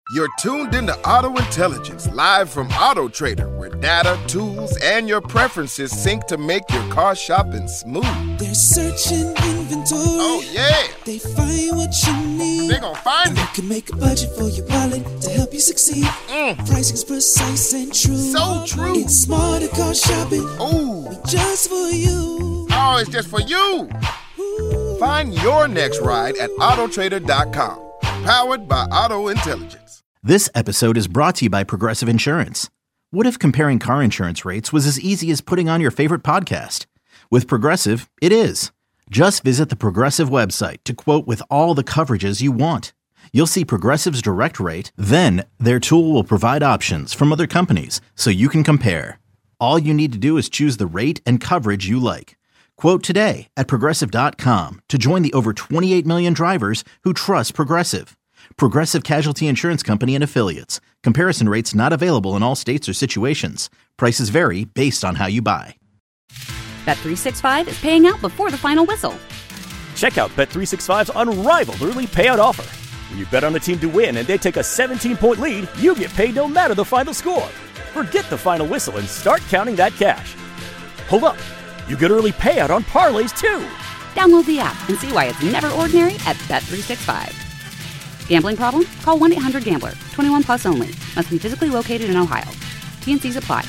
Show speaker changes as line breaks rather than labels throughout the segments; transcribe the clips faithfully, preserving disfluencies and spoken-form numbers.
You're tuned into Auto Intelligence, live from Auto Trader, where data, tools, and your preferences sync to make your car shopping smooth.
They're searching inventory.
Oh, yeah.
They find what you need.
They're gonna find
they
it.
Can make a budget for your wallet to help you succeed.
Mm.
Pricing's precise and true.
So true.
It's smarter car shopping.
Ooh.
Just for you.
Oh, it's just for you.
Ooh.
Find your next ride at auto trader dot com. Powered by Auto Intelligence.
This episode is brought to you by Progressive Insurance. What if comparing car insurance rates was as easy as putting on your favorite podcast? With Progressive, it is. Just visit the Progressive website to quote with all the coverages you want. You'll see Progressive's direct rate, then their tool will provide options from other companies so you can compare. All you need to do is choose the rate and coverage you like. Quote today at progressive dot com to join the over twenty-eight million drivers who trust Progressive. Progressive Casualty Insurance Company and Affiliates. Comparison rates not available in all states or situations. Prices vary based on how you buy.
Bet three sixty-five is paying out before the final whistle.
Check out Bet three sixty-five's unrivaled early payout offer. When you bet on a team to win and they take a seventeen-point lead, you get paid no matter the final score. Forget the final whistle and start counting that cash. Hold up. You get early payout on parlays, too.
Download the app and see why it's never ordinary at Bet three sixty-five. Gambling problem? Call one eight hundred gambler. twenty-one plus only. Must be physically located in Ohio. T N Cs apply.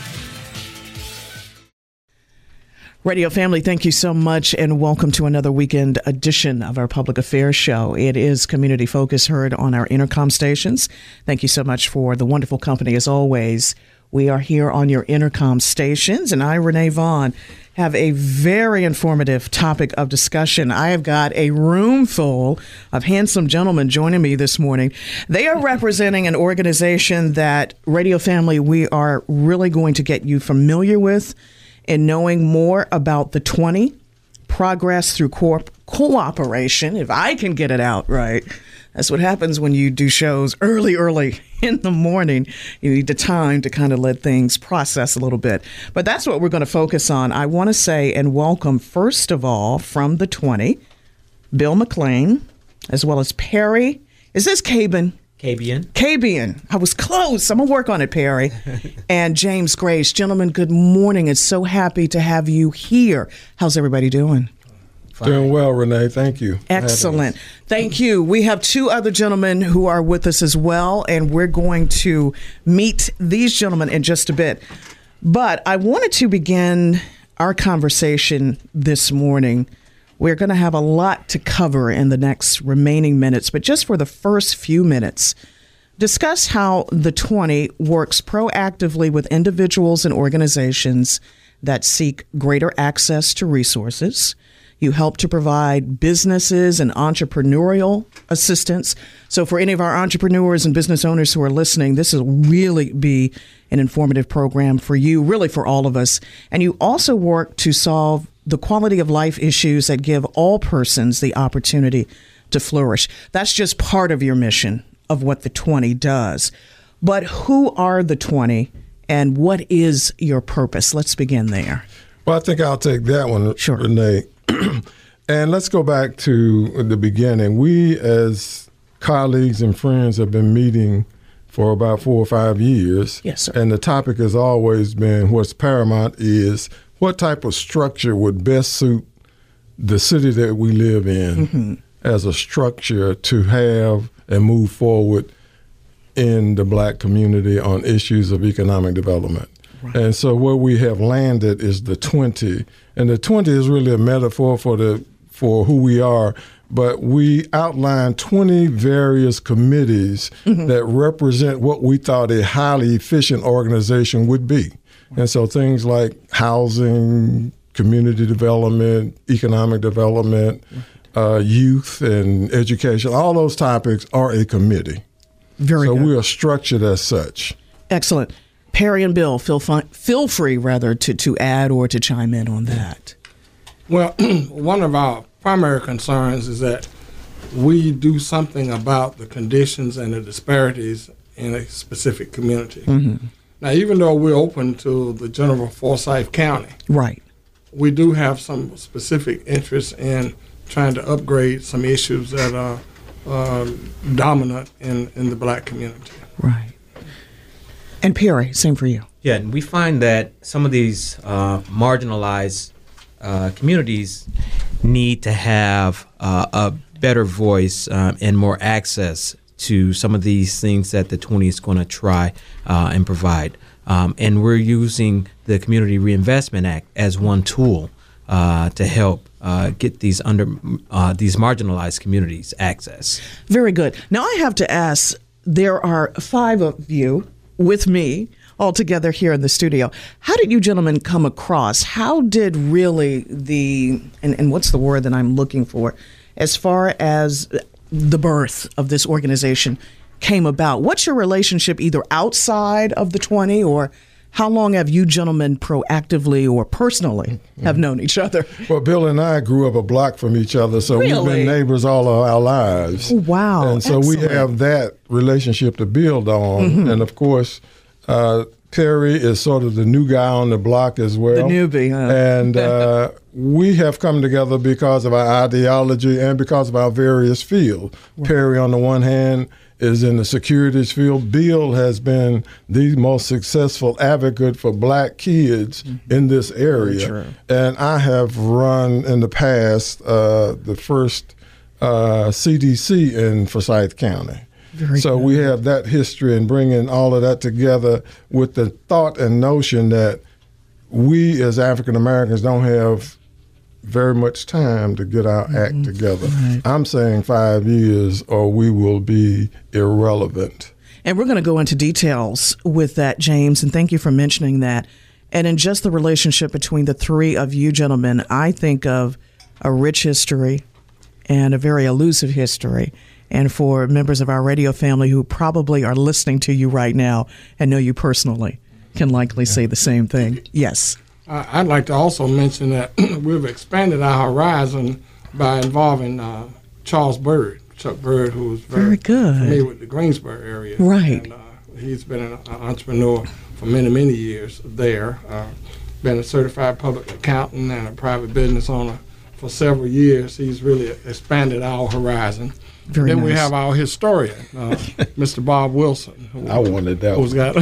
Radio family, thank you so much and welcome to another weekend edition of our Public Affairs Show. It is Community Focus heard on our intercom stations. Thank you so much for the wonderful company as always. We are here on your intercom stations, and I, Renee Vaughn, have a very informative topic of discussion. I have got a room full of handsome gentlemen joining me this morning. They are representing an organization that, Radio family, we are really going to get you familiar with and knowing more about the twenty, Progress Through Co- Cooperation, if I can get it out right. That's what happens when you do shows early, early in the morning. You need the time to kind of let things process a little bit. But that's what we're going to focus on. I want to say and welcome, first of all, from the twenty, Bill McLean, as well as Perry. Is this Caban?
Cabian.
Cabian. I was close. I'm going to work on it, Perry. And James Grace. Gentlemen, good morning. It's so happy to have you here. How's everybody doing?
Fine. Doing well, Renee. Thank you.
Excellent. Thank you. We have two other gentlemen who are with us as well, and we're going to meet these gentlemen in just a bit. But I wanted to begin our conversation this morning. We're going to have a lot to cover in the next remaining minutes, but just for the first few minutes, discuss how the twenty works proactively with individuals and organizations that seek greater access to resources. You help to provide businesses and entrepreneurial assistance. So for any of our entrepreneurs and business owners who are listening, this will really be an informative program for you, really for all of us. And you also work to solve the quality of life issues that give all persons the opportunity to flourish. That's just part of your mission of what the twenty does. But who are the twenty and what is your purpose? Let's begin there.
Well, I think I'll take that one,
sure.
Renee. And let's go back to the beginning. We, as colleagues and friends, have been meeting for about four or five years.
Yes, sir.
And the topic has always been, what's paramount is, what type of structure would best suit the city that we live in mm-hmm. as a structure to have and move forward in the black community on issues of economic development. Right. And so where we have landed is the twenty. And the twenty is really a metaphor for the for who we are. But we outlined twenty various committees mm-hmm. that represent what we thought a highly efficient organization would be. And so things like housing, community development, economic development, uh, youth and education, all those topics are a committee.
Very
so
good.
we are structured as such.
Excellent. Perry and Bill, feel, fi- feel free, rather, to, to add or to chime in on that.
Well, one of our primary concerns is that we do something about the conditions and the disparities in a specific community.
Mm-hmm.
Now, even though we're open to the general Forsyth County,
right,
we do have some specific interest in trying to upgrade some issues that are uh, dominant in, in the black community.
Right. And Perry, same for you.
Yeah, and we find that some of these uh, marginalized uh, communities need to have uh, a better voice uh, and more access to some of these things that the twenty is going to try uh, and provide. Um, and we're using the Community Reinvestment Act as one tool uh, to help uh, get these under uh, these marginalized communities access.
Very good. Now I have to ask, there are five of you with me all together here in the studio. How did you gentlemen come across? How did really the, and, and what's the word that I'm looking for, as far as the birth of this organization came about? What's your relationship either outside of the twenty, or how long have you gentlemen proactively or personally have known each other?
Well, Bill and I grew up a block from each other, so
Really?
we've been neighbors all of our lives.
Wow.
And so
excellent.
we have that relationship to build on.
Mm-hmm.
And of course, uh, Perry is sort of the new guy on the block as well.
The newbie, huh?
And uh, we have come together because of our ideology and because of our various fields. Right. Perry, on the one hand, is in the securities field. Bill has been the most successful advocate for black kids mm-hmm. in this area. And I have run in the past uh, the first uh, C D C in Forsyth County. Very so good. We have that history and bringing all of that together with the thought and notion that we as African Americans don't have very much time to get our mm-hmm. act together. Right. I'm saying five years or we will be irrelevant.
And we're going to go into details with that, James, and thank you for mentioning that. And in just the relationship between the three of you gentlemen, I think of a rich history and a very elusive history. And for members of our radio family who probably are listening to you right now and know you personally, can likely say the same thing. Yes.
Uh, I'd like to also mention that we've expanded our horizon by involving uh, Charles Bird, Chuck Bird, who was very,
very good.
familiar with the Greensboro area.
Right.
And, uh, he's been an entrepreneur for many, many years there. Uh, been a certified public accountant and a private business owner for several years. He's really expanded our horizon.
Very
then
nice.
we have our historian, uh, Mister Bob Wilson. Who,
I wanted that
who's
one.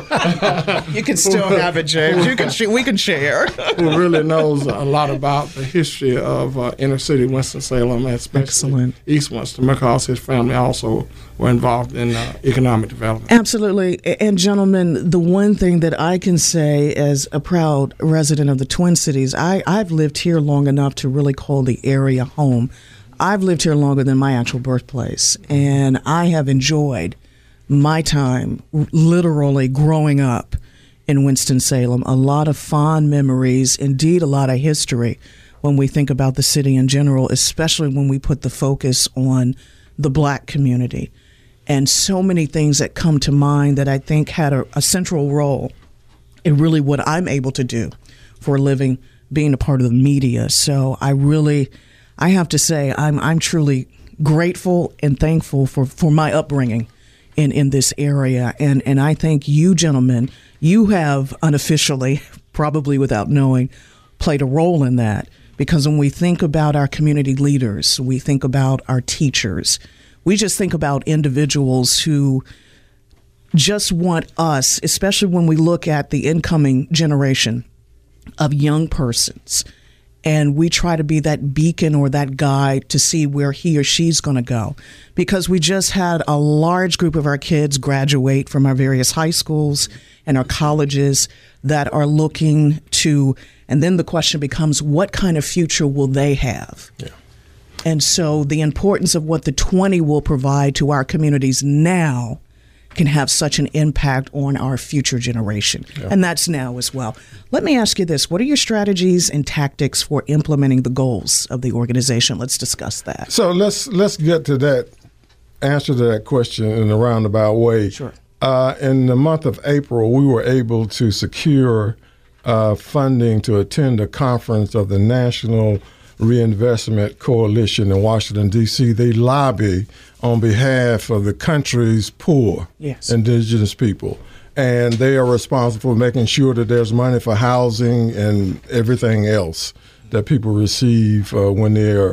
got
You can still have it, James. You can sh- we can share.
Who really knows a lot about the history of uh, inner city Winston-Salem, especially
Excellent.
East Winston, because his family also were involved in uh, economic development.
Absolutely. And gentlemen, the one thing that I can say as a proud resident of the Twin Cities, I, I've lived here long enough to really call the area home. I've lived here longer than my actual birthplace, and I have enjoyed my time literally growing up in Winston-Salem. A lot of fond memories, indeed a lot of history when we think about the city in general, especially when we put the focus on the black community. And so many things that come to mind that I think had a, a central role in really what I'm able to do for a living, being a part of the media. So I really... I have to say, I'm I'm truly grateful and thankful for, for my upbringing in, in this area. And, and I think you gentlemen, you have unofficially, probably without knowing, played a role in that. Because when we think about our community leaders, we think about our teachers, we just think about individuals who just want us, especially when we look at the incoming generation of young persons, and we try to be that beacon or that guide to see where he or she's going to go. Because we just had a large group of our kids graduate from our various high schools and our colleges that are looking to, and then the question becomes, what kind of future will they have? Yeah. And so the importance of what the twenty will provide to our communities now can have such an impact on our future generation. Yeah. And that's now as well. Let me ask you this. What are your strategies and tactics for implementing the goals of the organization? Let's discuss that.
So let's let's get to that answer to that question in a roundabout way.
Sure.
Uh, in the month of April, we were able to secure uh, funding to attend a conference of the National Reinvestment Coalition in Washington, D C. They lobby on behalf of the country's poor,
yes.
indigenous people. And they are responsible for making sure that there's money for housing and everything else that people receive uh, when they're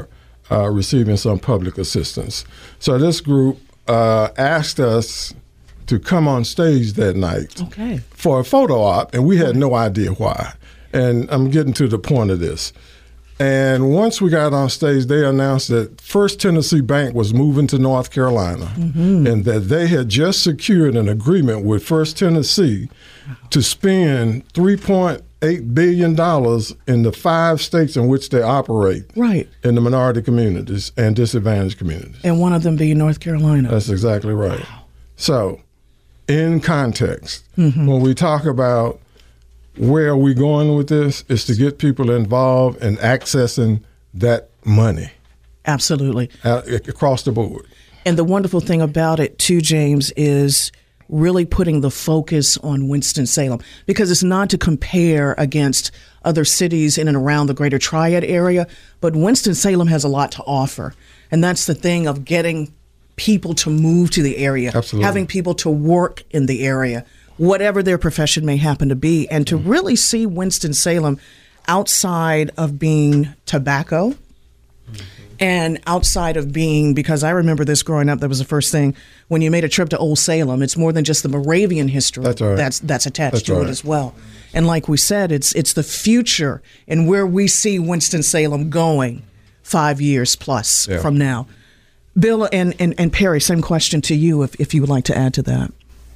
uh, receiving some public assistance. So this group uh, asked us to come on stage that night
Okay.
for a photo op, and we had no idea why. And I'm getting to the point of this. And once we got on stage, they announced that First Tennessee Bank was moving to North Carolina, mm-hmm. and that they had just secured an agreement with First Tennessee to spend three point eight billion dollars in the five states in which they operate,
right,
in the minority communities and disadvantaged communities.
And one of them being North Carolina.
That's exactly right. Wow. So, in context, mm-hmm. when we talk about where are we going with this, is to get people involved in accessing that money.
Absolutely.
Uh, across the board.
And the wonderful thing about it, too, James, is really putting the focus on Winston-Salem, because it's not to compare against other cities in and around the Greater Triad area, but Winston-Salem has a lot to offer. And that's the thing of getting people to move to the area,
Absolutely.
Having people to work in the area, whatever their profession may happen to be, and to really see Winston-Salem outside of being tobacco, mm-hmm. and outside of being, because I remember this growing up, that was the first thing, when you made a trip to Old Salem, it's more than just the Moravian history
that's, right.
that's, that's attached
that's
to
right.
it as well. And like we said, it's it's the future and where we see Winston-Salem going five years plus
yeah.
from now. Bill and, and, and Perry, same question to you, if, if you would like to add to that.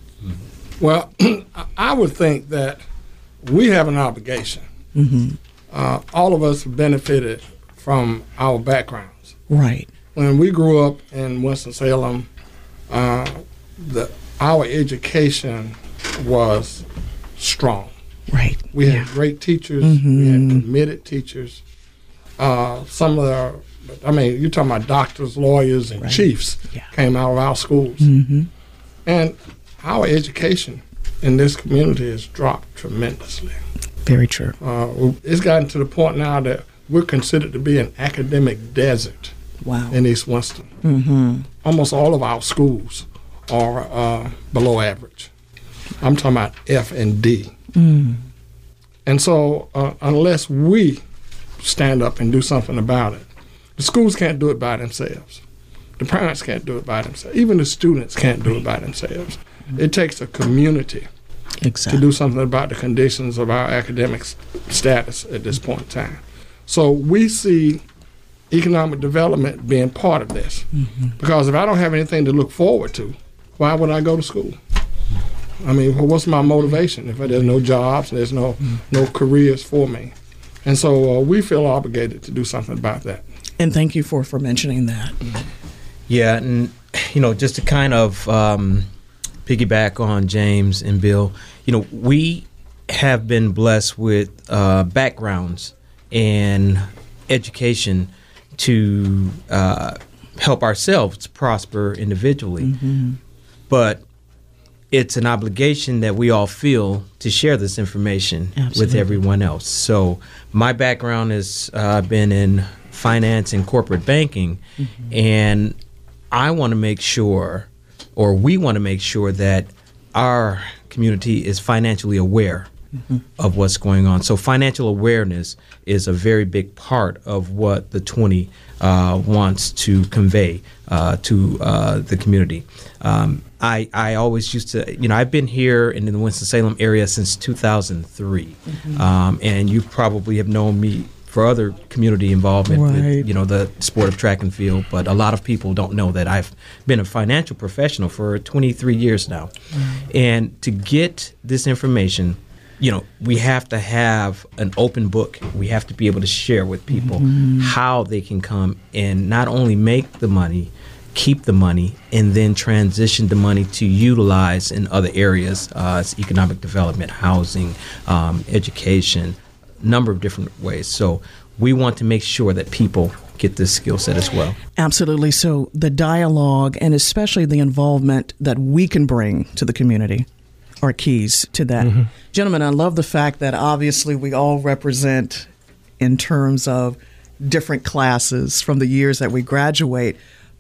Well, I would think that we have an obligation. Mm-hmm. Uh, all of us have benefited from our backgrounds.
Right.
When we grew up in Winston-Salem, uh, the, our education was strong.
Right.
We had
yeah.
great teachers.
Mm-hmm.
We had committed teachers. Uh, some of the, I mean, you're talking about doctors, lawyers, and
right.
chiefs
yeah.
came out of our schools.
Mm-hmm.
And our education in this community has dropped tremendously.
Very true.
Uh, it's gotten to the point now that we're considered to be an academic desert.
Wow.
In East Winston.
Mm-hmm.
Almost all of our schools are uh, below average. I'm talking about F and D. Mm. And so uh, unless we stand up and do something about it, the schools can't do it by themselves. The parents can't do it by themselves. Even the students can't do it by themselves. It takes a community
exactly.
to do something about the conditions of our academic status at this point in time. So we see economic development being part of this. Mm-hmm. Because if I don't have anything to look forward to, why would I go to school? I mean, what's my motivation if there's no jobs, there's no mm-hmm. no careers for me? And so uh, we feel obligated to do something about that.
And thank you for, for mentioning that.
Yeah, and, you know, just to kind of um, piggyback on James and Bill, you know, we have been blessed with uh, backgrounds and education to uh, help ourselves prosper individually. Mm-hmm. But it's an obligation that we all feel to share this information Absolutely. With everyone else. So my background has uh, been in finance and corporate banking, mm-hmm. and I want to make sure, or we want to make sure, that our community is financially aware mm-hmm. of what's going on. So financial awareness is a very big part of what the twenty uh, wants to convey uh, to uh, the community. Um, I, I always used to, you know, I've been here in the Winston-Salem area since two thousand three, mm-hmm. um, and you probably have known me for other community involvement
right.
with, you know, the sport of track and field. But a lot of people don't know that I've been a financial professional for twenty-three years now. Mm-hmm. And to get this information, you know, we have to have an open book. We have to be able to share with people mm-hmm. how they can come and not only make the money, keep the money, and then transition the money to utilize in other areas, uh, it's economic development, housing, um, education, number of different ways. So we want to make sure that people get this skill set as well.
Absolutely. So the dialogue and especially the involvement that we can bring to the community are keys to that. Mm-hmm. Gentlemen, I love the fact that obviously we all represent in terms of different classes from the years that we graduate,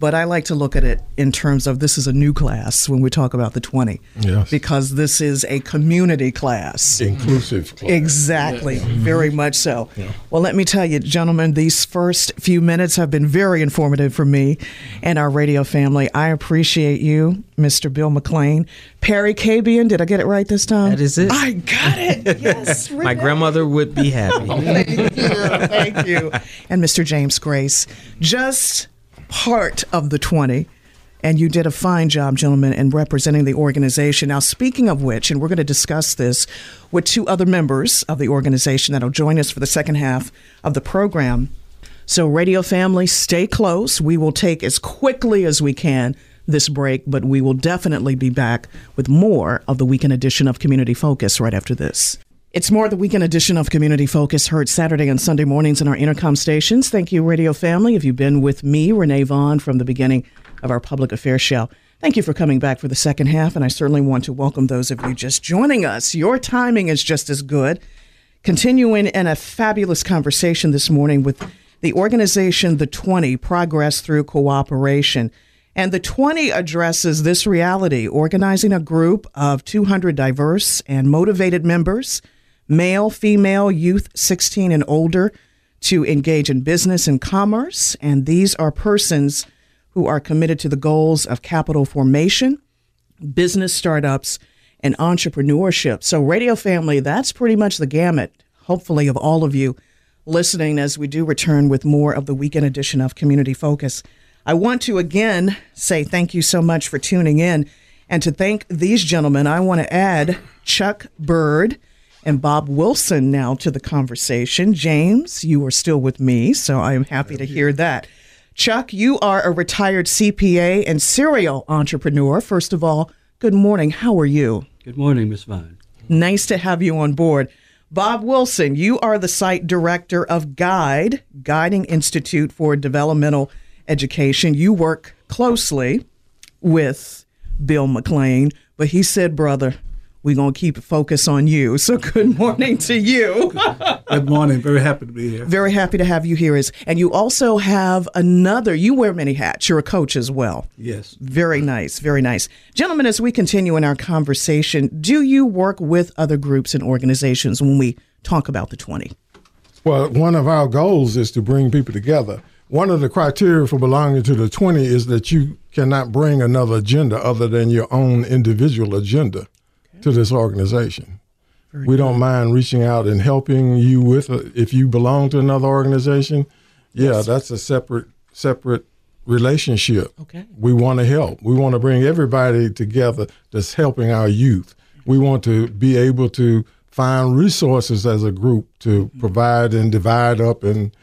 But I like to look at it in terms of this is a new class when we talk about the twenty.
Yes.
Because this is a community class.
Inclusive class.
Exactly.
Yes.
Very much so.
Yeah.
Well, let me tell you, gentlemen, these first few minutes have been very informative for me and our radio family. I appreciate you, Mister Bill McLean. Perry Cabian, did I get it right this time?
That is it.
I got it. Yes.
My
Renee.
grandmother would be happy.
Thank you. Thank you. And Mister James Grace. Just part of the twenty, and you did a fine job, gentlemen, in representing the organization. Now, speaking of which, and we're going to discuss this with two other members of the organization that'll join us for the second half of the program. So, radio family, stay close. We will take as quickly as we can this break, but we will definitely be back with more of the weekend edition of Community Focus right after this. It's more of the weekend edition of Community Focus, heard Saturday and Sunday mornings in our intercom stations. Thank you, radio family. If you've been with me, Renee Vaughn, from the beginning of our public affairs show, thank you for coming back for the second half, and I certainly want to welcome those of you just joining us. Your timing is just as good. Continuing in a fabulous conversation this morning with the organization, The twenty, Progress Through Cooperation. And The twenty addresses this reality, organizing a group of two hundred diverse and motivated members, male, female, youth sixteen and older, to engage in business and commerce. And these are persons who are committed to the goals of capital formation, business startups, and entrepreneurship. So, radio family, that's pretty much the gamut, hopefully, of all of you listening as we do return with more of the weekend edition of Community Focus. I want to again say thank you so much for tuning in. And to thank these gentlemen, I want to add Chuck Bird and Bob Wilson now to the conversation. James, you are still with me, so I am happy to hear that. Chuck, you are a retired C P A and serial entrepreneur. First of all, good morning. How are you?
Good morning, Miz Vine.
Nice to have you on board. Bob Wilson, you are the site director of GUIDE, Guiding Institute for Developmental Education. You work closely with Bill McLean, but he said, brother, we're going to keep focus on you. So good morning to you.
Good morning. Very happy to be here.
Very happy to have you here. And you also have another, you wear many hats. You're a coach as well.
Yes.
Very nice. Very nice. Gentlemen, as we continue in our conversation, do you work with other groups and organizations when we talk about the twenty?
Well, one of our goals is to bring people together. One of the criteria for belonging to the twenty is that you cannot bring another agenda other than your own individual agenda to this organization. Very we good. Don't mind reaching out and helping you with a, if you belong to another organization. Yeah, yes. That's a separate separate relationship. Okay. We want to help. We want to bring everybody together that's helping our youth. We want to be able to find resources as a group to mm-hmm. provide and divide up and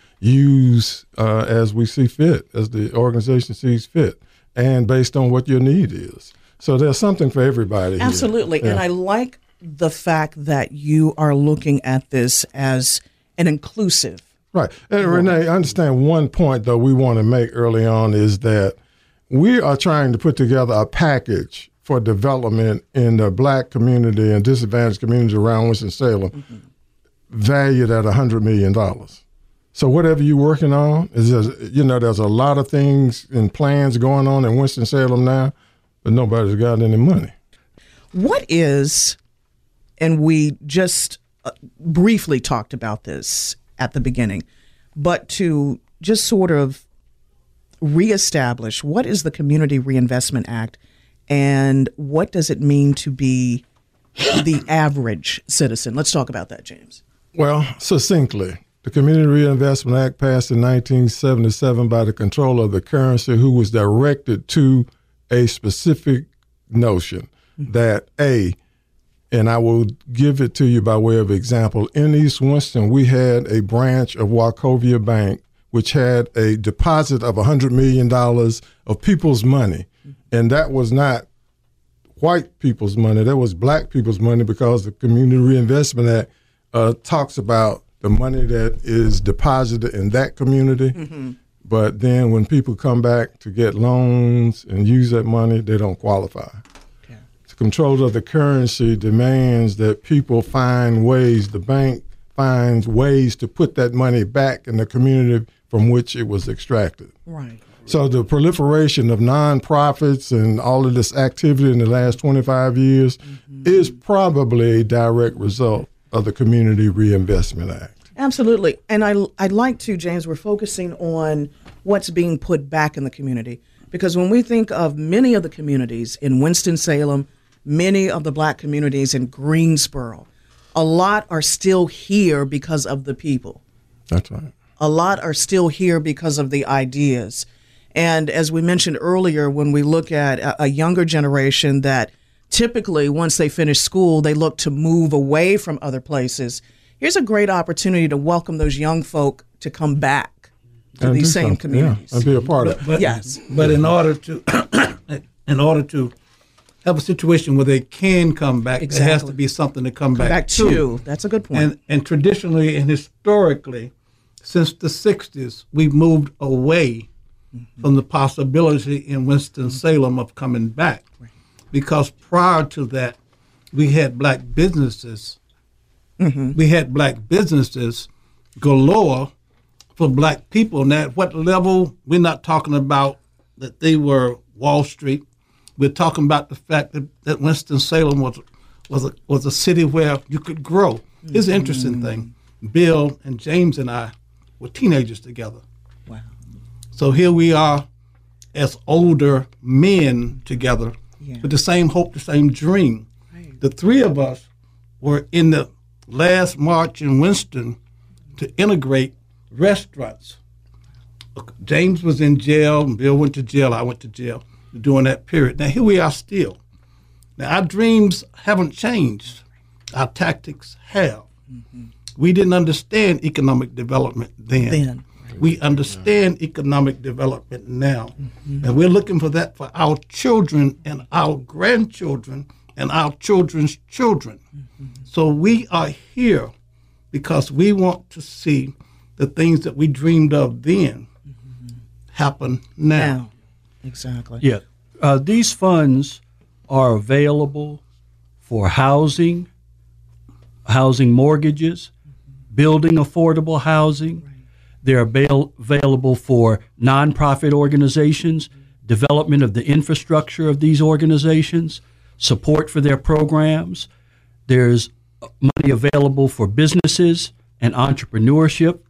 use uh, as we see fit, as the organization sees fit, and based on what your need is. So there's something for everybody.
Absolutely. Yeah. And I like the fact that you are looking at this as an inclusive.
Right. And Renee, I understand one point, though, we want to make early on is that we are trying to put together a package for development in the Black community and disadvantaged communities around Winston-Salem, mm-hmm. valued at one hundred million dollars. So whatever you're working on, is just, you know, there's a lot of things and plans going on in Winston-Salem now, but nobody's got any money.
What is, and we just uh, briefly talked about this at the beginning, but to just sort of reestablish, what is the Community Reinvestment Act and what does it mean to be the average citizen? Let's talk about that, James.
Well, succinctly, the Community Reinvestment Act passed in nineteen seventy-seven by the Comptroller of the Currency, who was directed to a specific notion mm-hmm. that, A, and I will give it to you by way of example, in East Winston, we had a branch of Wachovia Bank, which had a deposit of one hundred million dollars of people's money. Mm-hmm. And that was not white people's money, that was black people's money, because the Community Reinvestment Act uh, talks about the money that is deposited in that community. Mm-hmm. But then when people come back to get loans and use that money, they don't qualify. Okay. The Comptroller of the Currency demands that people find ways, the bank finds ways to put that money back in the community from which it was extracted.
Right.
So the proliferation of nonprofits and all of this activity in the last twenty-five years mm-hmm. is probably a direct result of the Community Reinvestment Act.
Absolutely. And I, I'd like to, James, we're focusing on what's being put back in the community. Because when we think of many of the communities in Winston-Salem, many of the black communities in Greensboro, a lot are still here because of the people.
That's right.
A lot are still here because of the ideas. And as we mentioned earlier, when we look at a, a younger generation that typically once they finish school, they look to move away from other places, here's a great opportunity to welcome those young folk to come back to
and
these same communities.
Yeah, and be a part
but,
of it.
But,
yes.
But in order to in order to have a situation where they can come back,
exactly.
there has to be something to come,
come
back,
back
to.
to. That's a good point.
And, and traditionally and historically, since the sixties, we've moved away mm-hmm. from the possibility in Winston-Salem of coming back. Right. Because prior to that, we had black businesses. Mm-hmm. We had black businesses galore for black people. Now, at what level, we're not talking about that they were Wall Street. We're talking about the fact that, that Winston-Salem was, was, a, was a city where you could grow. Mm-hmm. It's an interesting thing. Bill and James and I were teenagers together.
Wow.
So here we are as older men together yeah. with the same hope, the same dream. Right. The three of us were in the last march in Winston to integrate restaurants. James was in jail, and Bill went to jail, I went to jail during that period. Now here we are still. Now our dreams haven't changed. Our tactics have. Mm-hmm. We didn't understand economic development then. then. We understand yeah. economic development now. Mm-hmm. And we're looking for that for our children and our grandchildren and our children's children. Mm-hmm. So we are here because we want to see the things that we dreamed of then mm-hmm. happen now. now.
Exactly.
Yeah. Uh, these funds are available for housing, housing mortgages, building affordable housing. Right. They're avail- available for nonprofit organizations, development of the infrastructure of these organizations, support for their programs. There's money available for businesses and entrepreneurship,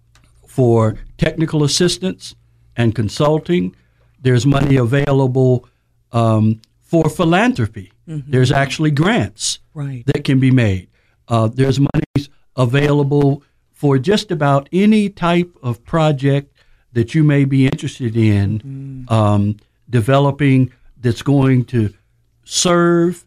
for technical assistance and consulting. There's money available um, for philanthropy. Mm-hmm. There's actually grants
right.
that can be made. Uh, there's money available for just about any type of project that you may be interested in mm-hmm. um, developing that's going to serve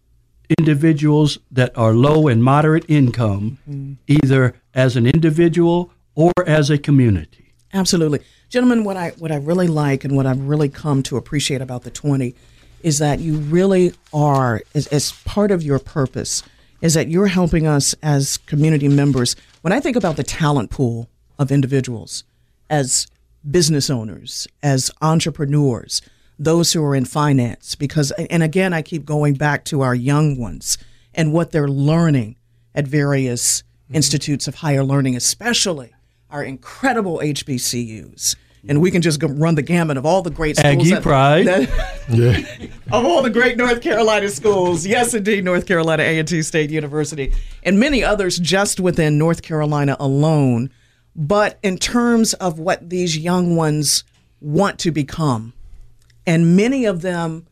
individuals that are low and moderate income, mm-hmm. either as an individual or as a community.
Absolutely. Gentlemen, what I what I really like and what I've really come to appreciate about the twenty is that you really are, as, as part of your purpose, is that you're helping us as community members. When I think about the talent pool of individuals, as business owners, as entrepreneurs, those who are in finance, because, and again, I keep going back to our young ones and what they're learning at various mm-hmm. institutes of higher learning, especially our incredible H B C Us. And we can just go run the gamut of all the great schools.
Aggie
that,
Pride.
That,
yeah.
Of all the great North Carolina schools. Yes, indeed, North Carolina A and T State University. And many others just within North Carolina alone. But in terms of what these young ones want to become, and many of them,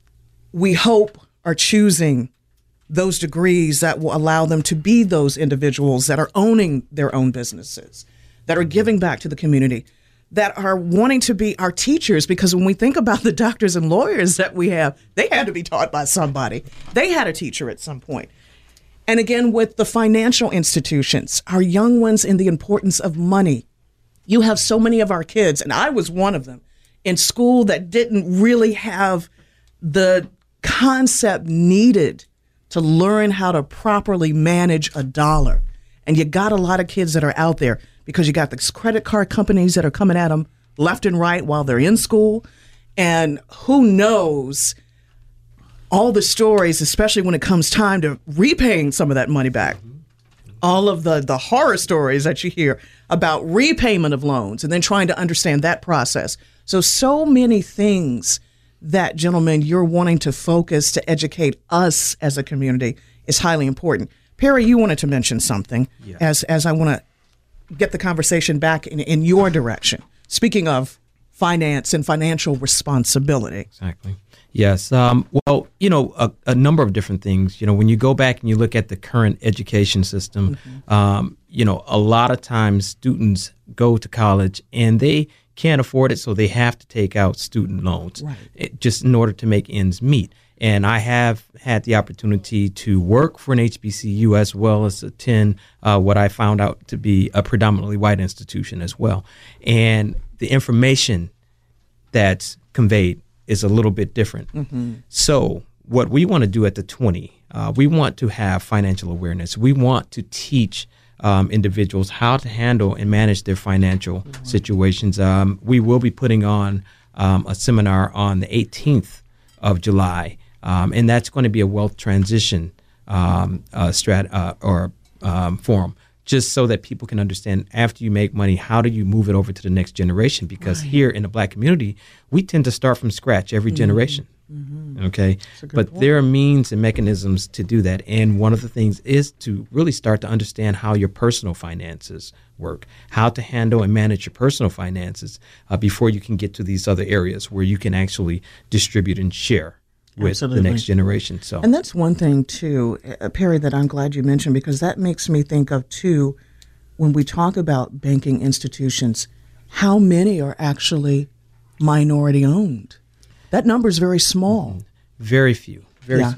we hope, are choosing those degrees that will allow them to be those individuals that are owning their own businesses, that are giving back to the community, that are wanting to be our teachers, because when we think about the doctors and lawyers that we have, they had to be taught by somebody. They had a teacher at some point. And again, with the financial institutions, our young ones in the importance of money. You have so many of our kids, and I was one of them, in school that didn't really have the concept needed to learn how to properly manage a dollar. And you got a lot of kids that are out there because you got these credit card companies that are coming at them left and right while they're in school. And who knows all the stories, especially when it comes time to repaying some of that money back. All of the, the horror stories that you hear about repayment of loans and then trying to understand that process. So, so many things that, gentlemen, you're wanting to focus to educate us as a community is highly important. Perry, you wanted to mention something
Yeah.
as as I want to get the conversation back in, in your direction. Speaking of finance and financial responsibility.
Exactly. Yes. Um, well, you know, a, a number of different things. You know, when you go back and you look at the current education system, mm-hmm. um, you know, a lot of times students go to college and they can't afford it, so they have to take out student loans
right.
it, just in order to make ends meet. And I have had the opportunity to work for an H B C U as well as attend uh, what I found out to be a predominantly white institution as well. And the information that's conveyed is a little bit different.
Mm-hmm.
So what we want to do at the twenty, uh, we want to have financial awareness. We want to teach um, individuals how to handle and manage their financial mm-hmm. situations. Um, we will be putting on um, a seminar on the eighteenth of July, um, and that's going to be a wealth transition um, uh, strat uh, or um, forum, just so that people can understand after you make money, how do you move it over to the next generation? Because right. here in the Black community, we tend to start from scratch every mm-hmm. generation. Mm-hmm. Okay, but point. There are means and mechanisms to do that. And one of the things is to really start to understand how your personal finances work, how to handle and manage your personal finances uh, before you can get to these other areas where you can actually distribute and share with
Absolutely.
the next generation. So,
and that's one thing too, uh, Perry, that I'm glad you mentioned, because that makes me think of too, when we talk about banking institutions, how many are actually minority owned? That number is very small.
Mm-hmm. Very few. Very
yeah.
few.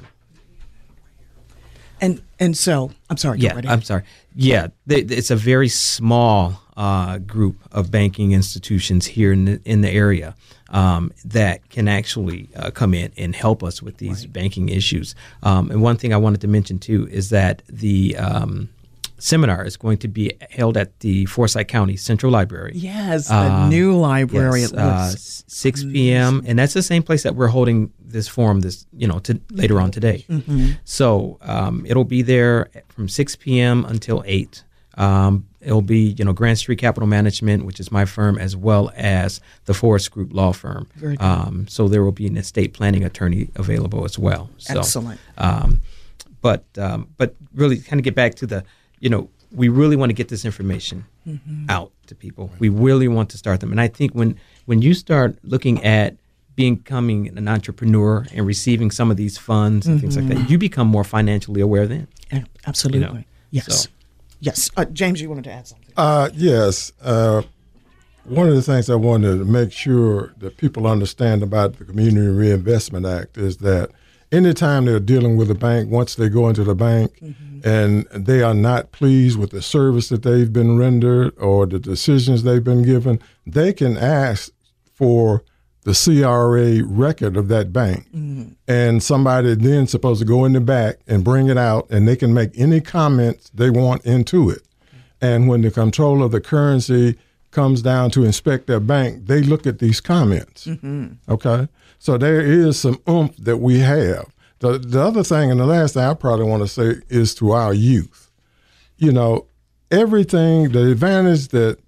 And and so, I'm sorry.
Yeah, I'm sorry. Yeah, they, it's a very small uh, group of banking institutions here in the, in the area um, that can actually uh, come in and help us with these right. banking issues. Um, and one thing I wanted to mention too is that the um, seminar is going to be held at the Forsyth County Central Library.
Yes, the
uh,
new library.
Yes,
it
uh, six p.m. and that's the same place that we're holding this forum this you know to later on today.
Mm-hmm.
So um, it'll be there from six p.m. until eight. Um, it'll be you know Grand Street Capital Management, which is my firm, as well as the Forest Group Law Firm.
Very good.
Um, so there will be an estate planning attorney available as well. So,
Excellent.
Um, but um, but really, kind of get back to the. You know, we really want to get this information mm-hmm. out to people. We really want to start them. And I think when, when you start looking at becoming an entrepreneur and receiving some of these funds and mm-hmm. things like that, you become more financially aware then.
Yeah, absolutely.
You know?
Yes.
So.
Yes. Uh, James, you wanted to add something?
Uh, yes. Uh, one of the things I wanted to make sure that people understand about the Community Reinvestment Act is that anytime they're dealing with a bank, once they go into the bank mm-hmm. and they are not pleased with the service that they've been rendered or the decisions they've been given, they can ask for the C R A record of that bank. Mm-hmm. And somebody then supposed to go in the back and bring it out, and they can make any comments they want into it. Okay. And when the controller of the currency comes down to inspect their bank, they look at these comments. Mm-hmm. Okay? So there is some oomph that we have. The, the other thing, and the last thing I probably want to say is to our youth. You know, everything, the advantage that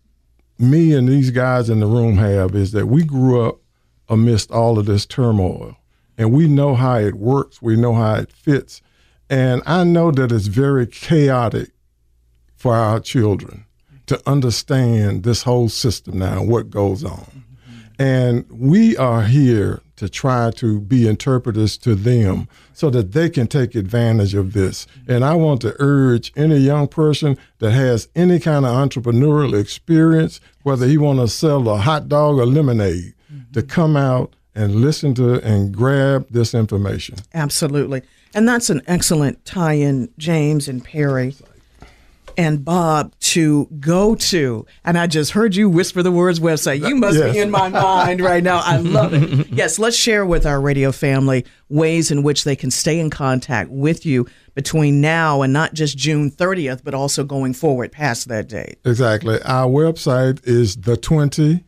me and these guys in the room have is that we grew up amidst all of this turmoil. And we know how it works. We know how it fits. And I know that it's very chaotic for our children to understand this whole system now and what goes on. Mm-hmm. And we are here to try to be interpreters to them so that they can take advantage of this. And I want to urge any young person that has any kind of entrepreneurial experience, whether he want to sell a hot dog or lemonade, mm-hmm. to come out and listen to and grab this information.
Absolutely. And that's an excellent tie-in, James and Perry and Bob, to go to. And I just heard you whisper the words website. You must yes. be in my mind right now. I love it. Yes, let's share with our radio family ways in which they can stay in contact with you between now and not just June thirtieth, but also going forward past that date.
Exactly. Our website is the twenty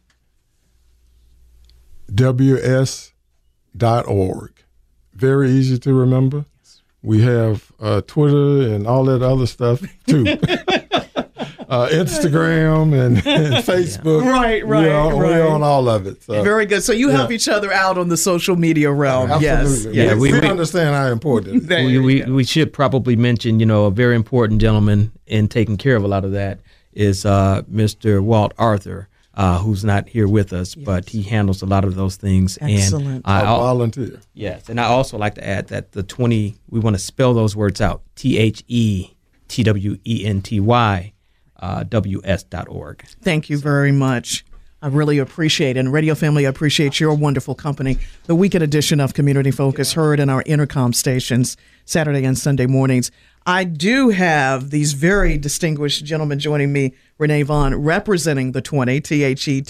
W S dot org. Very easy to remember. We have uh, Twitter and all that other stuff, too. uh, Instagram and, and Facebook.
Right, right,
we're on,
right.
We're on all of it. So.
Very good. So you
Yeah.
help each other out on the social media realm.
Absolutely.
Yes.
Yeah,
yes.
we-
We,
we-
understand how important it is.
There
we,
you
we,
go.
we should probably mention, you know, a very important gentleman in taking care of a lot of that is uh, Mister Walt Arthur, uh, who's not here with us, but he handles a lot of those things.
Excellent.
And I,
A
al-
volunteer.
yes, and I also like to add that the twenty, we want to spell those words out, T H E T W E N T Y, uh, W S dot org.
Thank you very much. I really appreciate it. And Radio Family, I appreciate your wonderful company. The weekend edition of Community Focus heard in our intercom stations Saturday and Sunday mornings. I do have these very distinguished gentlemen joining me, Renee Vaughn, representing the twenty, T H E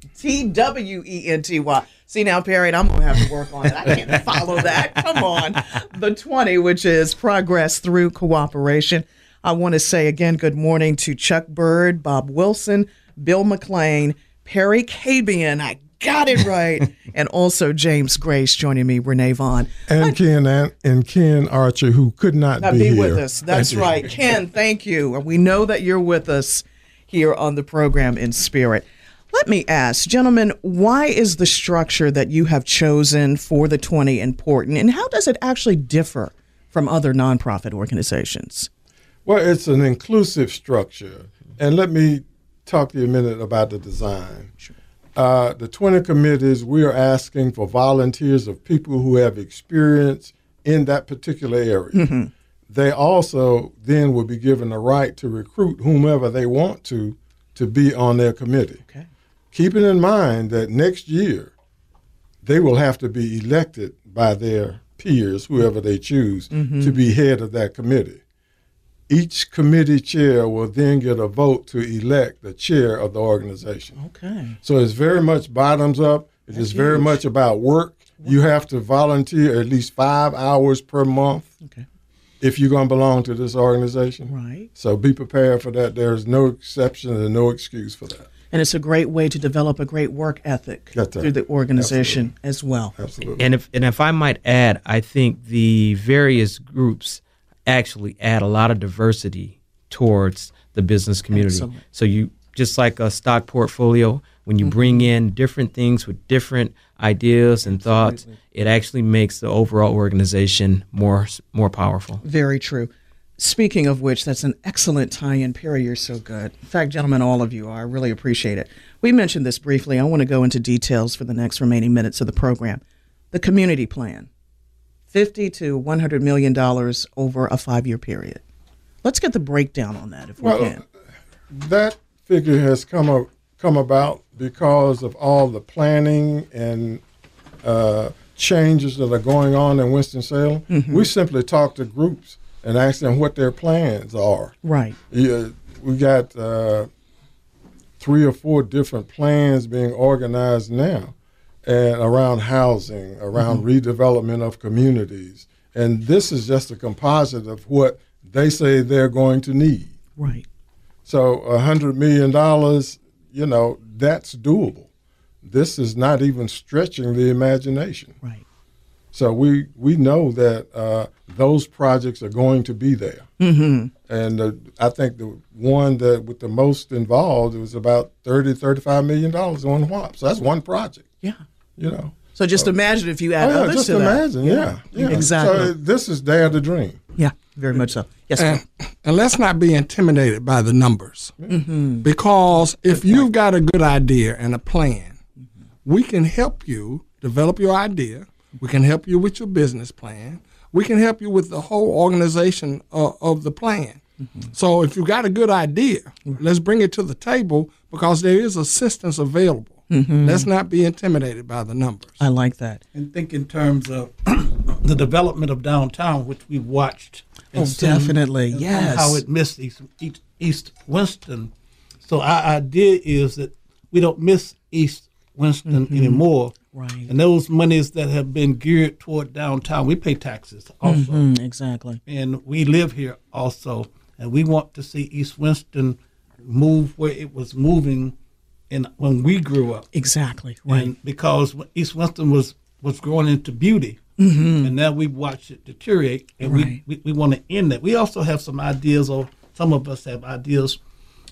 T W E N T Y. See now, Perry, I'm going to have to work on it. I can't follow that. Come on. The twenty, which is Progress Through Cooperation. I want to say again, good morning to Chuck Bird, Bob Wilson, Bill McLean, Perry Cabian. I got it right. And also James Grace joining me, Renee Vaughn.
And Ken and, and Ken Archer, who could not
Not
be,
be
here.
with us. That's
Thank you.
right. Ken, thank you. We know that you're with us here on the program in spirit. Let me ask, gentlemen, why is the structure that you have chosen for the twenty important, and how does it actually differ from other nonprofit organizations?
Well, it's an inclusive structure. And let me talk to you a minute about the design.
Sure.
Uh, the twenty committees, we are asking for volunteers of people who have experience in that particular area.
Mm-hmm.
They also then will be given the right to recruit whomever they want to to be on their committee.
Okay.
Keeping in mind that next year they will have to be elected by their peers, whoever they choose,
Mm-hmm.
to be head of that committee. Each committee chair will then get a vote to elect the chair of the organization.
Okay.
So it's very much bottoms up. It is very much about work. You have to volunteer at least five hours per month
Okay.
if you're going to belong to this organization.
Right.
So be prepared for that. There's no exception and no excuse for that.
And it's a great way to develop a great work ethic
That's right.
through the organization as well.
Absolutely.
And if and if I might add, I think the various groups actually add a lot of diversity towards the business community.
Excellent.
So you just like a stock portfolio, when you
Mm-hmm.
bring in different things with different ideas and thoughts, it actually makes the overall organization more more powerful.
Very true. Speaking of which, that's an excellent tie-in. Perry, you're so good. In fact, gentlemen, all of you are. I really appreciate it. We mentioned this briefly. I want to go into details for the next remaining minutes of the program. The community plan, fifty to one hundred million dollars over a five-year period. Let's get the breakdown on that if we
Well,
can.
that figure has come a, come about because of all the planning and uh, changes that are going on in Winston-Salem.
Mm-hmm.
We simply talk to groups and ask them what their plans are.
Right.
Yeah, we got uh, three or four different plans being organized now, and around housing, around
Mm-hmm.
redevelopment of communities, and this is just a composite of what they say they're going to need.
Right.
So a hundred million dollars, you know, that's doable. This is not even stretching the imagination.
Right.
So we we know that uh, those projects are going to be there.
Mm-hmm.
And uh, I think the one that with the most involved, it was about thirty, thirty-five million dollars on W A P. So that's one project,
Yeah.
you know.
So just imagine if you add
Oh, yeah,
others
just
to that.
imagine, yeah. yeah.
Exactly.
So this is dare to dream.
Yeah, very much so. Yes,
And,
sir.
and let's not be intimidated by the numbers.
Mm-hmm.
Because if you've got a good idea and a plan, we can help you develop your idea. We can help you with your business plan. We can help you with the whole organization uh, of the plan.
Mm-hmm.
So if you got a good idea, let's bring it to the table because there is assistance available.
Mm-hmm.
Let's not be intimidated by the numbers.
I like that.
And think in terms of the development of downtown, which we watched. and
Oh,
seen,
definitely.
and
Yes.
How it missed East, East, East Winston. So our idea is that we don't miss East Winston
Mm-hmm.
anymore.
Right.
And those monies that have been geared toward downtown, we pay taxes also.
Mhm, exactly.
And we live here also. And we want to see East Winston move where it was moving in when we grew up.
Exactly. Right.
And because East Winston was, was growing into beauty,
Mm-hmm.
and now we watched it deteriorate, and
Right.
we, we, we want to end that. We also have some ideas, or some of us have ideas,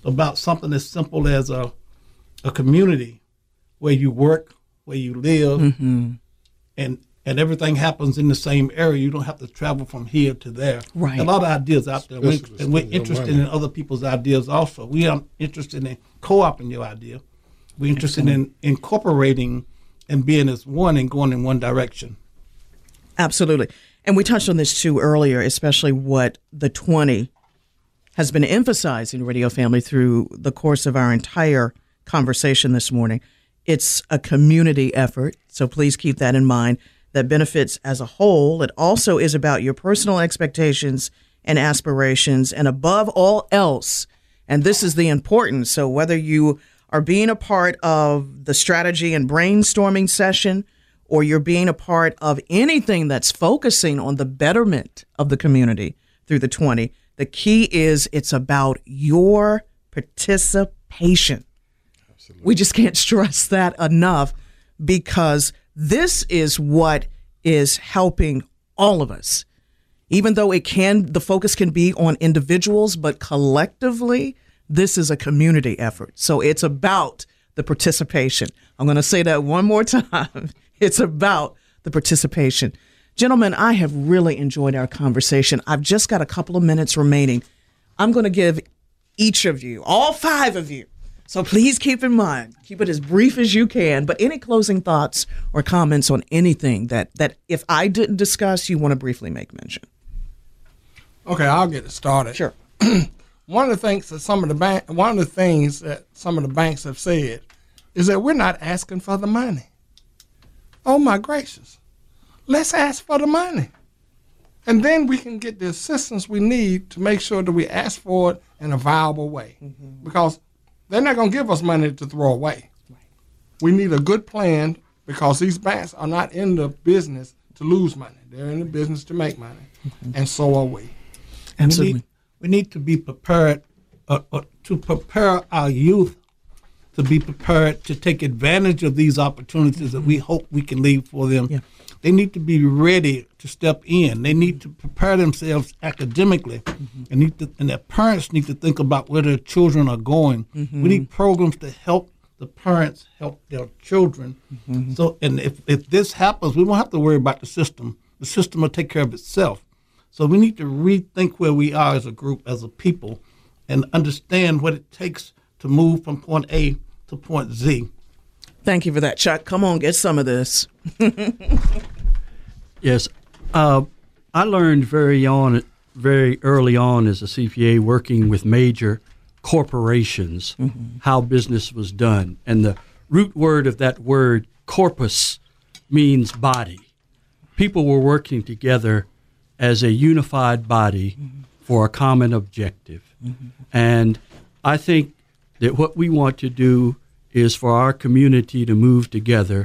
about something as simple as a a community where you work, where you live,
mm-hmm.
and and everything happens in the same area. You don't have to travel from here to there.
Right.
A lot of ideas out there. We're,
Especially
and we're
spending your
interested
money.
in other people's ideas also. We are interested in co-opting your idea. We're interested in incorporating and being as one and going in one direction.
Absolutely. And we touched on this too earlier, especially what the twenty has been emphasizing, Radio Family, through the course of our entire conversation this morning. It's a community effort, so please keep that in mind, that benefits as a whole. It also is about your personal expectations and aspirations, and above all else, and this is the importance, so whether you are being a part of the strategy and brainstorming session, or you're being a part of anything that's focusing on the betterment of the community through the twenty, the key is it's about your participation. Absolutely. We just can't stress that enough, because this is what is helping all of us. Even though it can, the focus can be on individuals, but collectively, this is a community effort. So it's about the participation. I'm going to say that one more time. It's about the participation. Gentlemen, I have really enjoyed our conversation. I've just got a couple of minutes remaining. I'm going to give each of you, all five of you, so please keep in mind, keep it as brief as you can, but any closing thoughts or comments on anything that, that if I didn't discuss, you want to briefly make mention.
Okay, I'll get it started.
Sure.
One of the things that some of the bank, one of the things that some of the banks have said is that we're not asking for the money. Oh my gracious. Let's ask for the money. And then we can get the assistance we need to make sure that we ask for it in a viable way. Mm-hmm. Because they're not going to give us money to throw away. Right. We need a good plan, because these banks are not in the business to lose money. They're in the business to make money. Mm-hmm. And so are we.
Absolutely.
We need, we need to be prepared uh, uh, to prepare our youth to be prepared to take advantage of these opportunities that we hope we can leave for them. Yeah. They need to be ready to step in. They need to prepare themselves academically, mm-hmm. and, need to, and their parents need to think about where their children are going. Mm-hmm. We need programs to help the parents help their children. Mm-hmm. So, and if, if this happens, we won't have to worry about the system. The system will take care of itself. So we need to rethink where we are as a group, as a people, and understand what it takes to move from point A to point Z.
Thank you for that, Chuck. Come on, get some of this.
Yes. Uh, I learned very on, very early on as a C P A, working with major corporations, mm-hmm. how business was done. And the root word of that word, corpus, means body. People were working together as a unified body mm-hmm. for a common objective. Mm-hmm. And I think that what we want to do is for our community to move together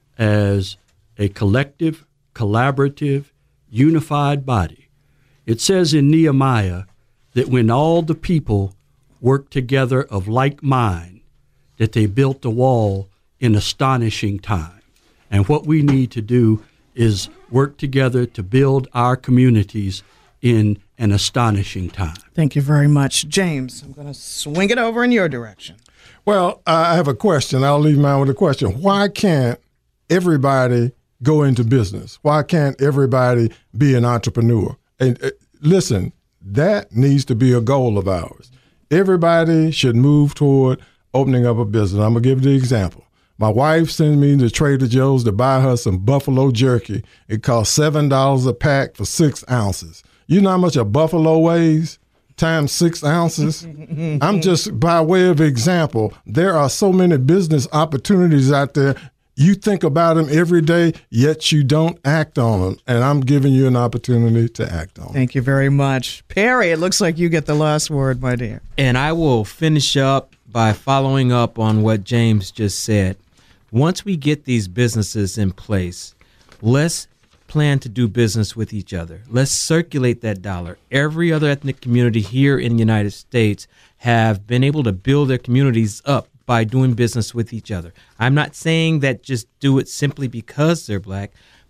as a collective, collaborative, unified body. It says in Nehemiah that when all the people worked together of like mind, that they built the wall in astonishing time. And what we need to do is work together to build our communities in an astonishing time.
Thank you very much. James, I'm going to swing it over in your direction.
Well, I have a question. I'll leave mine with a question. Why can't everybody go into business? Why can't everybody be an entrepreneur? And uh, listen, that needs to be a goal of ours. Everybody should move toward opening up a business. I'm going to give you the example. My wife sends me to Trader Joe's to buy her some buffalo jerky. It costs seven dollars a pack for six ounces. You know how much a buffalo weighs? Times six ounces. I'm just by way of example. There are so many business opportunities out there. You think about them every day, yet you don't act on them. And I'm giving you an opportunity to act on them.
Thank you very much. Perry, it looks like you get the last word, my dear.
And I will finish up by following up on what James just said. Once we get these businesses in place, let's plan to do business with each other. Let's circulate that dollar. Every other ethnic community here in the United States have been able to build their communities up by doing business with each other. I'm not saying that just do it simply because they're black.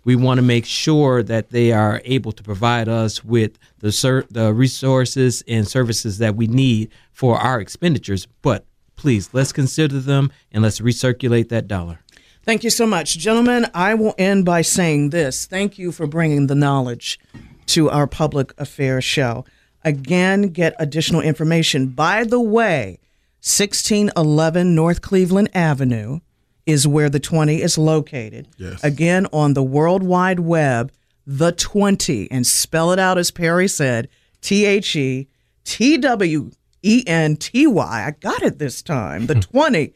we want to make sure that they are able to provide us with the ser- the resources and services that we need for our expenditures. But please, let's consider them and let's recirculate that dollar.
Thank you so much. Gentlemen, I will end by saying this. Thank you for bringing the knowledge to our public affairs show. Again, get additional information. By the way, sixteen eleven North Cleveland Avenue is where the twenty is located.
Yes.
Again, on the World Wide Web, the twenty, and spell it out as Perry said, T H E T W E N T Y. I got it this time. The twenty,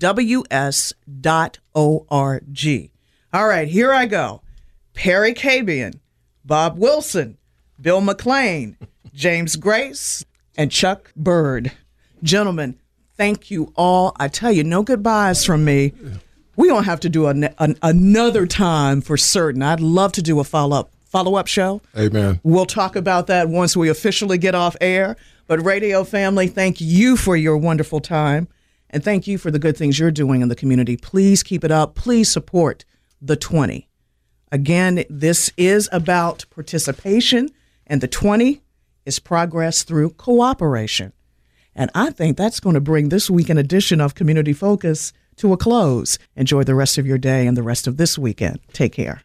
W S dot O R G. All right, here I go. Perry Cabian, Bob Wilson, Bill McLean, James Grace, and Chuck Bird. Gentlemen, thank you all. I tell you, no goodbyes from me. We're going to have to do an, an, another time for certain. I'd love to do a follow-up follow-up show.
Amen.
We'll talk about that once we officially get off air. But radio family, thank you for your wonderful time. And thank you for the good things you're doing in the community. Please keep it up. Please support the twenty. Again, this is about participation, and the twenty is progress through cooperation. And I think that's going to bring this weekend edition of Community Focus to a close. Enjoy the rest of your day and the rest of this weekend. Take care.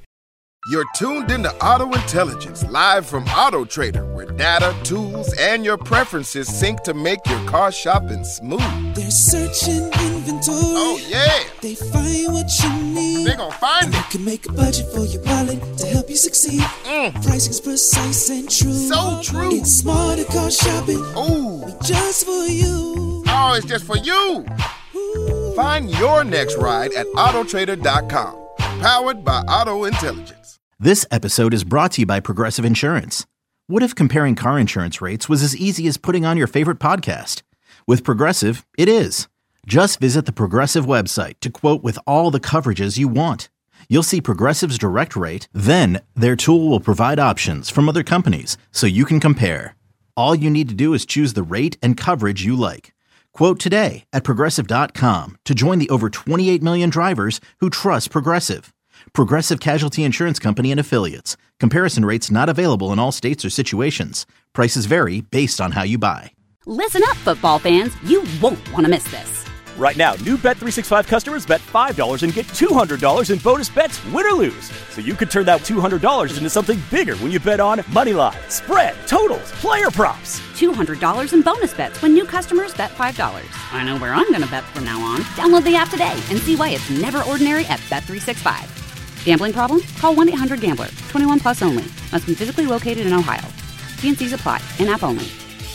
You're tuned into Auto Intelligence, live from Auto Trader, where data, tools, and your preferences sync to make your car shopping smooth.
They're searching inventory.
Oh, yeah.
They find what you need.
They're gonna find
and
it.
You can make a budget for your wallet to help you succeed.
Mm.
Pricing's precise and true.
So true.
It's smarter car shopping.
Ooh.
Just for you.
Oh, it's just for you. Ooh. Find your next ride at auto trader dot com. Powered by Auto Intelligence.
This episode is brought to you by Progressive Insurance. What if comparing car insurance rates was as easy as putting on your favorite podcast? With Progressive, it is. Just visit the Progressive website to quote with all the coverages you want. You'll see Progressive's direct rate, then their tool will provide options from other companies so you can compare. All you need to do is choose the rate and coverage you like. Quote today at progressive dot com to join the over twenty-eight million drivers who trust Progressive. Progressive Casualty Insurance Company and Affiliates. Comparison rates not available in all states or situations. Prices vary based on how you buy.
Listen up, football fans. You won't want to miss this.
Right now, new Bet three sixty-five customers bet five dollars and get two hundred dollars in bonus bets, win or lose. So you could turn that two hundred dollars into something bigger when you bet on money line, spread, totals, player props.
two hundred dollars in bonus bets when new customers bet five dollars. I know where I'm going to bet from now on. Download the app today and see why it's never ordinary at Bet three sixty-five. Gambling problem? Call one eight hundred gambler. twenty-one plus only. Must be physically located in Ohio. T N Cs apply. In-app only.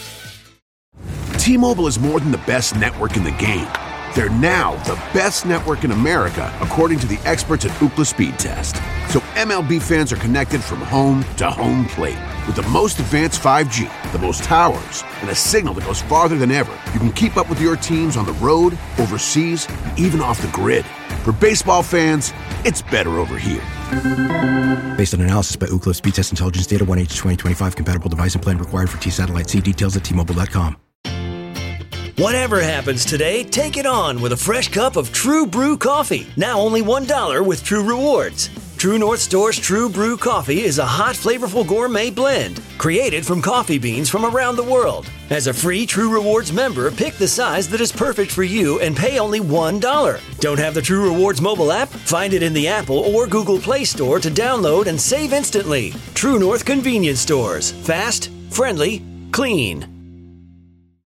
T-Mobile is more than the best network in the game. They're now the best network in America, according to the experts at Ookla Speed Test. So M L B fans are connected from home to home plate. With the most advanced five G, the most towers, and a signal that goes farther than ever, you can keep up with your teams on the road, overseas, and even off the grid. For baseball fans, it's better over here.
Based on analysis by Ookla Speed Test Intelligence Data, one H twenty twenty-five compatible device and plan required for T-Satellite. See details at T Mobile dot com.
Whatever happens today, take it on with a fresh cup of True Brew coffee. Now only one dollar with True Rewards. True North Store's True Brew coffee is a hot, flavorful gourmet blend created from coffee beans from around the world. As a free True Rewards member, pick the size that is perfect for you and pay only one dollar. Don't have the True Rewards mobile app? Find it in the Apple or Google Play Store to download and save instantly. True North Convenience Stores. Fast, friendly, clean.